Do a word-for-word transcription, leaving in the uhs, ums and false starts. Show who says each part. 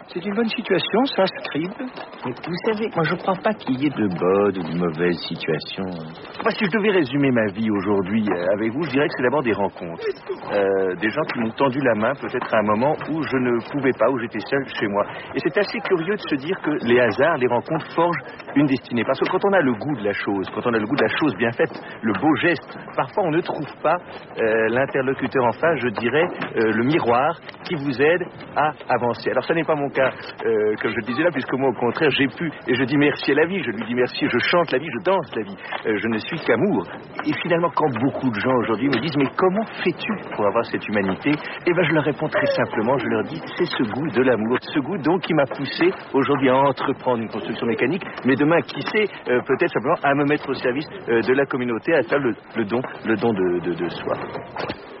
Speaker 1: C'est une bonne situation, ça, Scribe. Vous savez, moi je ne crois pas qu'il y ait de bonnes ou de mauvaises situations. Moi, si je devais résumer ma vie aujourd'hui avec vous, je dirais que c'est d'abord des rencontres. Euh, des gens qui m'ont tendu la main, peut-être à un moment où je ne pouvais pas, où j'étais seul chez moi. Et c'est assez curieux de se dire que les hasards, les rencontres forgent une destinée. Parce que quand on a le goût de la chose, quand on a le goût de la chose bien faite, le beau geste, parfois on ne trouve pas euh, l'interlocuteur en face, je dirais, euh, le miroir qui vous aide à avancer. Alors ça n'est pas mon cas, euh, comme je le disais là, puisque moi au contraire j'ai pu, et je dis merci à la vie, je lui dis merci, je chante la vie, je danse la vie, euh, je ne suis qu'amour. Et finalement, quand beaucoup de gens aujourd'hui me disent mais comment fais-tu pour avoir cette humanité, eh bien je leur réponds très simplement, je leur dis c'est ce goût de l'amour, ce goût donc qui m'a poussé aujourd'hui à entreprendre une construction mécanique, mais demain qui sait, euh, peut-être simplement à me mettre au service euh, de la communauté, à faire le, le don, le don de, de, de soi.